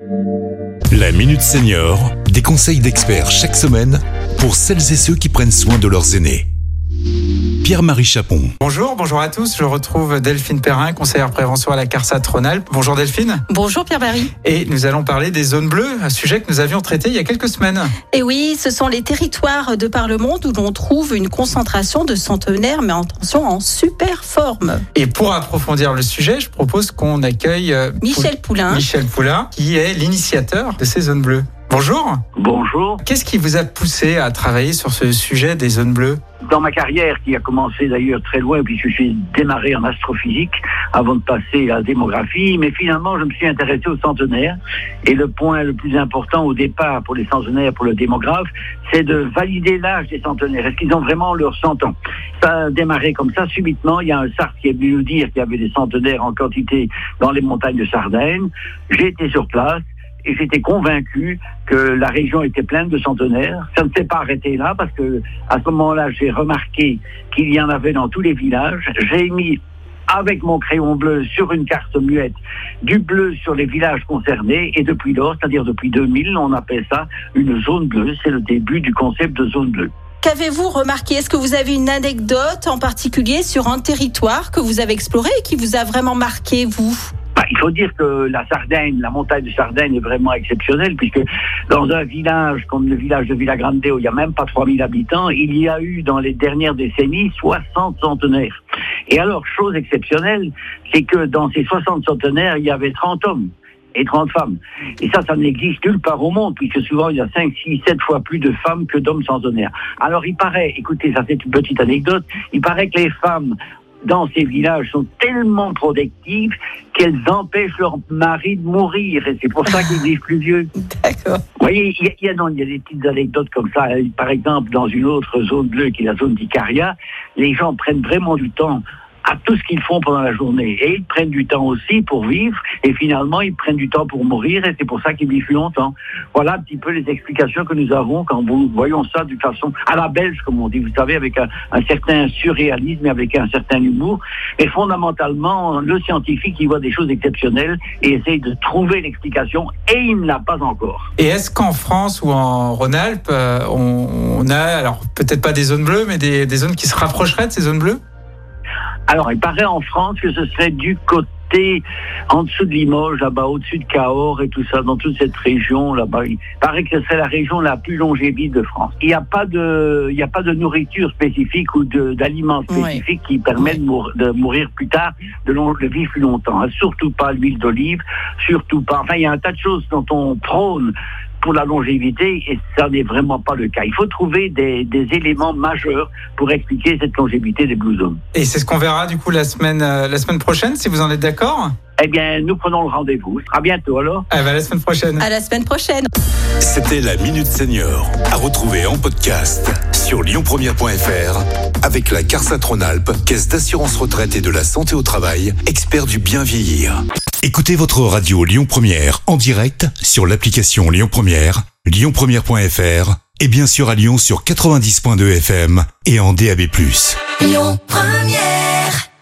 La Minute Senior, des conseils d'experts chaque semaine pour celles et ceux qui prennent soin de leurs aînés. Pierre-Marie Chapon. Bonjour à tous. Je retrouve Delphine Perrin, conseillère prévention à la CARSAT Rhône-Alpes. Bonjour Delphine. Bonjour Pierre-Marie. Et nous allons parler des zones bleues, un sujet que nous avions traité il y a quelques semaines. Et oui, ce sont les territoires de par le monde où l'on trouve une concentration de centenaires, mais attention, en super forme. Et pour approfondir le sujet, je propose qu'on accueille Michel Poulain, qui est l'initiateur de ces zones bleues. Bonjour. Bonjour. Qu'est-ce qui vous a poussé à travailler sur ce sujet des zones bleues ? Dans ma carrière, qui a commencé d'ailleurs très loin, puisque je suis démarré en astrophysique avant de passer à la démographie, mais finalement je me suis intéressé aux centenaires. Et le point le plus important au départ pour les centenaires, pour le démographe, c'est de valider l'âge des centenaires. Est-ce qu'ils ont vraiment leurs 100 ans ? Ça a démarré comme ça. Subitement, il y a un Sartre qui est venu nous dire qu'il y avait des centenaires en quantité dans les montagnes de Sardaigne. J'ai été sur place. Et j'étais convaincu que la région était pleine de centenaires. Ça ne s'est pas arrêté là parce que à ce moment-là, j'ai remarqué qu'il y en avait dans tous les villages. J'ai mis avec mon crayon bleu sur une carte muette du bleu sur les villages concernés et depuis lors, c'est-à-dire depuis 2000, on appelle ça une zone bleue. C'est le début du concept de zone bleue. Qu'avez-vous remarqué ? Est-ce que vous avez une anecdote en particulier sur un territoire que vous avez exploré et qui vous a vraiment marqué, vous ? Il faut dire que la Sardaigne, la montagne de Sardaigne est vraiment exceptionnelle puisque dans un village comme le village de Villagrande où il n'y a même pas 3000 habitants, il y a eu dans les dernières décennies 60 centenaires. Et alors, chose exceptionnelle, c'est que dans ces 60 centenaires, il y avait 30 hommes et 30 femmes. Et ça n'existe nulle part au monde puisque souvent il y a 5, 6, 7 fois plus de femmes que d'hommes centenaires. Alors il paraît, écoutez, ça c'est une petite anecdote, il paraît que les femmes dans ces villages sont tellement protectives qu'elles empêchent leur mari de mourir et c'est pour ça qu'ils vivent plus vieux. D'accord. Vous voyez, il y a des petites anecdotes comme ça. Par exemple, dans une autre zone bleue qui est la zone d'Icaria, les gens prennent vraiment du temps à tout ce qu'ils font pendant la journée. Et ils prennent du temps aussi pour vivre, et finalement, ils prennent du temps pour mourir, et c'est pour ça qu'ils vivent plus longtemps. Voilà un petit peu les explications que nous avons quand nous voyons ça d'une façon à la belge, comme on dit, vous savez, avec un certain surréalisme et avec un certain humour. Mais fondamentalement, le scientifique, il voit des choses exceptionnelles et essaye de trouver l'explication, et il ne l'a pas encore. Et est-ce qu'en France ou en Rhône-Alpes, on a, alors peut-être pas des zones bleues, mais des zones qui se rapprocheraient de ces zones bleues ? Alors, il paraît en France que ce serait du côté en dessous de Limoges, là-bas, au-dessus de Cahors et tout ça, dans toute cette région, là-bas. Il paraît que ce serait la région la plus longévique de France. Il n'y a pas de nourriture spécifique ou d'aliments spécifiques qui permettent de mourir plus tard, de vivre plus longtemps. Surtout pas l'huile d'olive, surtout pas. Enfin, il y a un tas de choses dont on prône pour la longévité, et ça n'est vraiment pas le cas. Il faut trouver des éléments majeurs pour expliquer cette longévité des Blue Zones. Et c'est ce qu'on verra du coup la semaine prochaine, si vous en êtes d'accord ? Eh bien, nous prenons le rendez-vous. À bientôt alors. À la semaine prochaine. À la semaine prochaine. C'était la Minute Senior, à retrouver en podcast sur lyonpremière.fr avec la CARSAT Rhône-Alpes, caisse d'assurance retraite et de la santé au travail, expert du bien vieillir. Écoutez votre radio Lyon Première en direct sur l'application Lyon Première, lyonpremière.fr et bien sûr à Lyon sur 90.2 FM et en DAB+. Lyon Première.